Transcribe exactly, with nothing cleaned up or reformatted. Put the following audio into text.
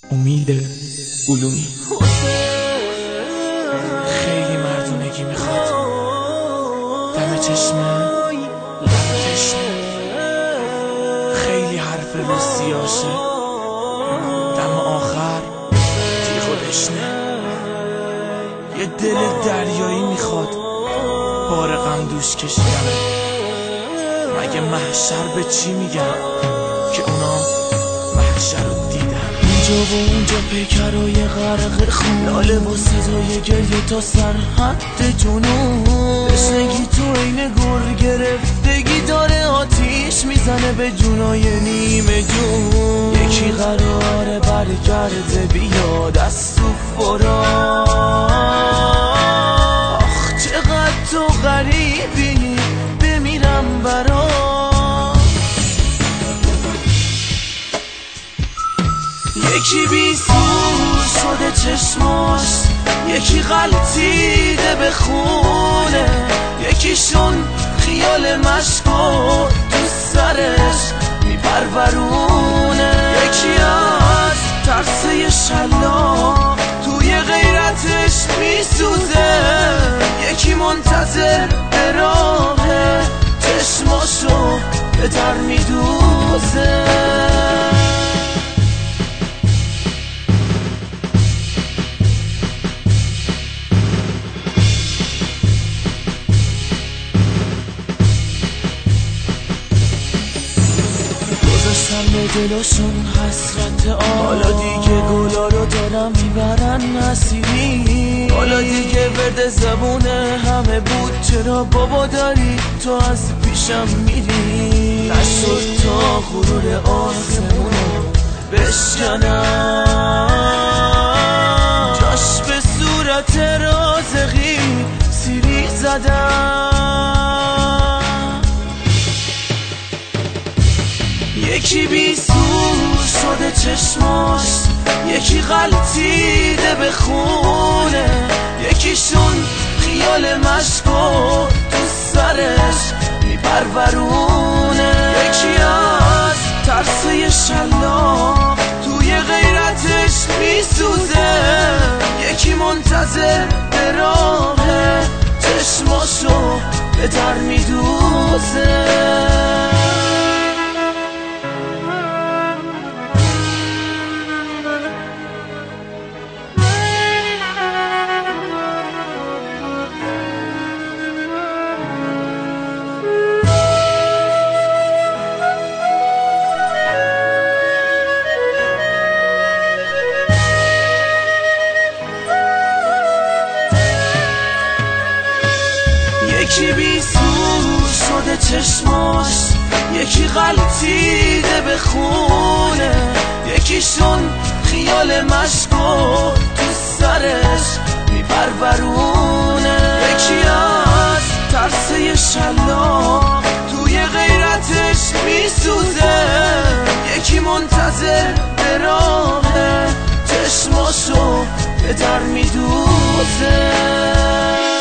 امید علومی. خیلی مردونگی میخواد، دم چشمه لب تشنه، خیلی حرف روسیاشه، دم آخر تیغ و دشنه. یه دل دریایی میخواد، بار غم دوش کشیدم. مگه محشر به چی میگن که اونا محشر رو دیدن؟ اینجا و اونجا پیکرای غرق خون، لاله و صدای گریه تا سرحد جنون. تشنگی تو این گر گرفتگی داره آتیش میزنه به جونای نیمه جون. یکی قراره برگرده بیاد از تو فرار. آخ چقدر تو غریبی، بمیرم برات. یکی بی سور شده چشماش، یکی غلطیده به خونه، یکیشون خیال مشکو تو سرش میپرورونه، یکی از ترسه شلاق توی غیرتش میسوزه، یکی منتظر به راه چشماشو به در میدوزه. گذاشتم به دلشون حسرت آه، حالا دیگه گلا رو دارم میبرن نسیمی. حالا دیگه ورد زبونه همه بود، چرا بابا داری تو از پیشم میری؟ نشد تا غرور آسمونو بشکنم، جاش به صورت رازقی سیری زدم. یکی بی سور شده چشماش، یکی غلطیده به خونه، یکیشون خیال مشکو تو سرش میپرورونه، یکی از ترسه شلاق توی غیرتش میسوزه، یکی منتظر به راه چشماشو به در میدوزه. یکی بی سور شده چشماش، یکی غلطیده به خونه، یکیشون خیال مشکو تو سرش میپرورونه، یکی از ترسه شلاق توی غیرتش میسوزه، یکی منتظر به راه چشماشو به در میدوزه.